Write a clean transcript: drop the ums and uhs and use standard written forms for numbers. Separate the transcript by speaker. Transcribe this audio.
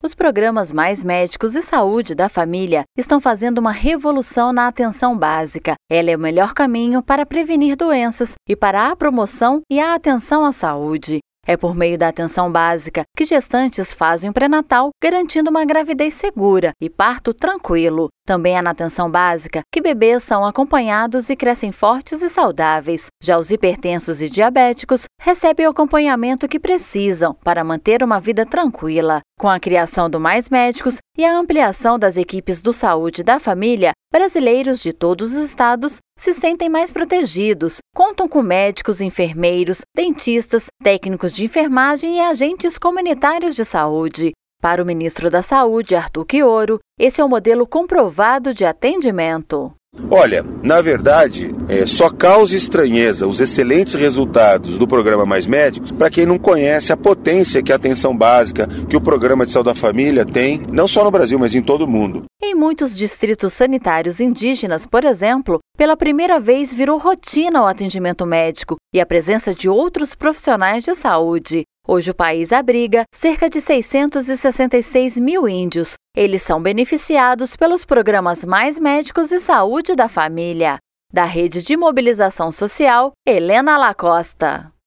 Speaker 1: Os programas Mais Médicos e Saúde da Família estão fazendo uma revolução na atenção básica. Ela é o melhor caminho para prevenir doenças e para a promoção e a atenção à saúde. É por meio da atenção básica que gestantes fazem o pré-natal, garantindo uma gravidez segura e parto tranquilo. Também é na atenção básica que bebês são acompanhados e crescem fortes e saudáveis. Já os hipertensos e diabéticos recebem o acompanhamento que precisam para manter uma vida tranquila. Com a criação do Mais Médicos e a ampliação das equipes do Saúde da Família, brasileiros de todos os estados se sentem mais protegidos, contam com médicos, enfermeiros, dentistas, técnicos de enfermagem e agentes comunitários de saúde. Para o ministro da Saúde, Arthur Quioro, esse é um modelo comprovado de atendimento.
Speaker 2: Olha, na verdade, só causa estranheza os excelentes resultados do programa Mais Médicos para quem não conhece a potência que a atenção básica, que o programa de saúde da família tem, não só no Brasil, mas em todo o mundo.
Speaker 1: Em muitos distritos sanitários indígenas, por exemplo, pela primeira vez virou rotina o atendimento médico e a presença de outros profissionais de saúde. Hoje o país abriga cerca de 666 mil índios. Eles são beneficiados pelos programas Mais Médicos e Saúde da Família. Da Rede de Mobilização Social, Helena Lacosta.